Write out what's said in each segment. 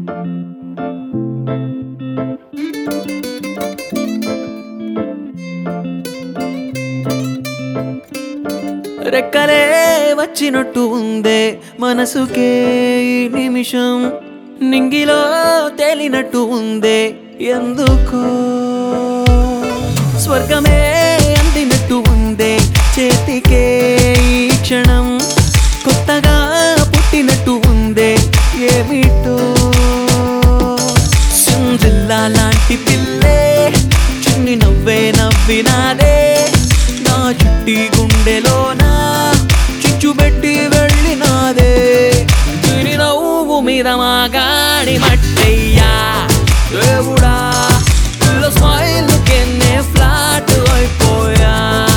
రెక్కలే వచ్చినట్టు ఉందే మనసుకే ఈ నిమిషం, నింగిలో తేలినట్టు ఉందే ఎందుకో, స్వర్గమే అందినట్టు ఉందే చేతికే ఈ క్షణం, కొత్తగా పుట్టినట్టు ఉందే ఏమిటో. సిండ్రిల్లా లాంటి పిల్లే చిన్ని నవ్వే నవ్వినాదే, నా చుట్టి గుండెలోన చిచ్చుబెట్టి వెళ్ళినాదే. తిని నవ్వు మీద మా గాడి మట్టయ్యా దేవుడా, పిల్ల స్మైల్ కెన్నే ఫ్లాట్ అయిపోయా.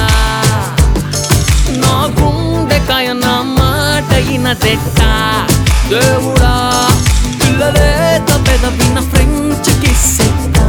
నా గుండెకాయ నా మాట ఇనదెట్ట దేవుడా, పిల్లలే పెదవిన ఫ్రెంచ్ కిస్ ఎట్టా.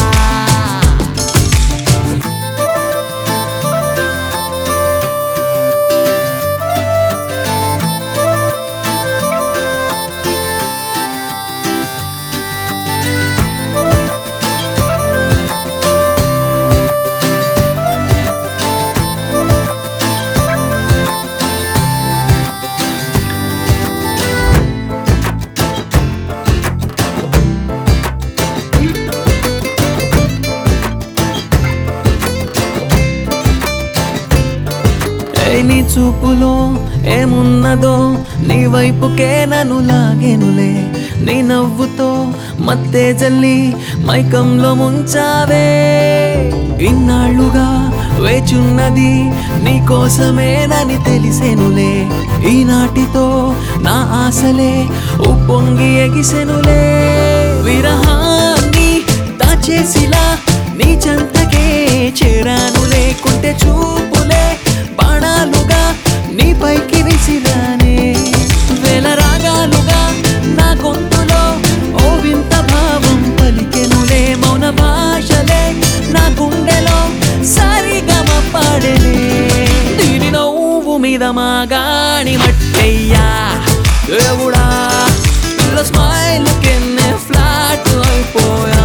నీ చూపులో ఏమున్నదో నీ వైపుకే నన్ను లాగేనులే, నీ నవ్వుతో మత్తే జల్లి మైకంలో ముంచావే. ఇన్నాళ్ళుగా వేచున్నది నీ కోసమేనని తెలిసెనులే, ఈనాటితో నా ఆశలే ఉప్పొంగి ఎగిసెనులే. విరహాన్ని దాచేసిలా నీ చెంతకే చేరానులే, కుంటే చూపులే బాణాలుగా నీ పైకి విసిరానే. వేల రాగాలుగా నా గొంతులో ఓ వింత భావం పలికెనులే, మౌన భాషలే నా గుండెలో సారిగమ పాడెలే. దీని నవ్వు మీద మా గాడి మట్టయ్యా దేవుడా, పిల్ల స్మైల్ కెన్నే ఫ్లాట్ అయిపోయా.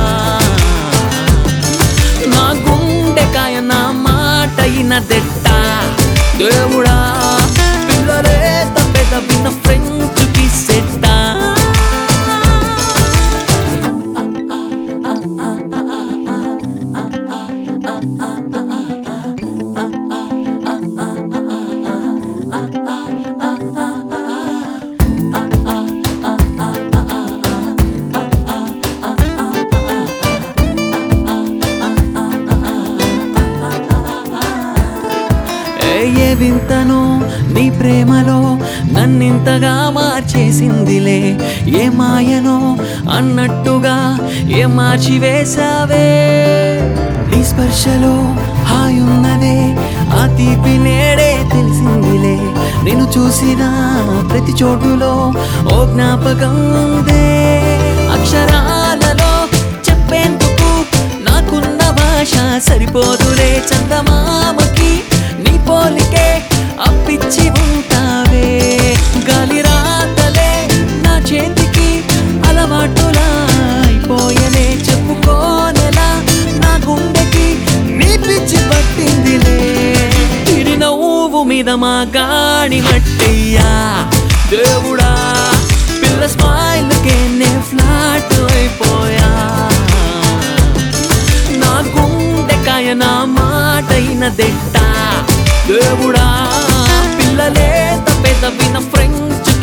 నా గుండెకాయ నా మాట ఇనదెట్ట దేవుడా, పిల్లలే పెదవిన ఫ్రెంచ్ కిస్ ఎట్టా. ఏ వింతనో నీ ప్రేమలో నన్నింతగా మార్చేసిందిలే, ఏ మాయనో అన్నట్టుగా ఏ మార్చి వేసావే. నీ స్పర్శలో హాయున్నదే ఆ తీపి నేడే తెలిసిందిలే, నేను చూసిన ప్రతి చోటులో ఓ జ్ఞాపకం ఉందే. అక్షరాలలో చెప్పేందుకు నాకున్న భాష సరిపోదులే, చందమామకి నీ పోలికే అప్పిచ్చి ఉంటావే. గాలి రాతలే నా చేతికి అలవాటులా అయిపోయలే, చెప్పుకోనెలా నా గుండెకి నీ పిచ్చి పట్టిందిలే. తిరి నవ్వు మీద మా గాడి మట్టయ్యా దేవుడా, పిల్ల స్మైల్ కెన్నే ఫ్లాట్ అయిపోయా. నా గుండెకాయ నా మాట ఇనదెట్ట దేవుడా, పిల్లలే పెదవిన ఫ్రెంచ్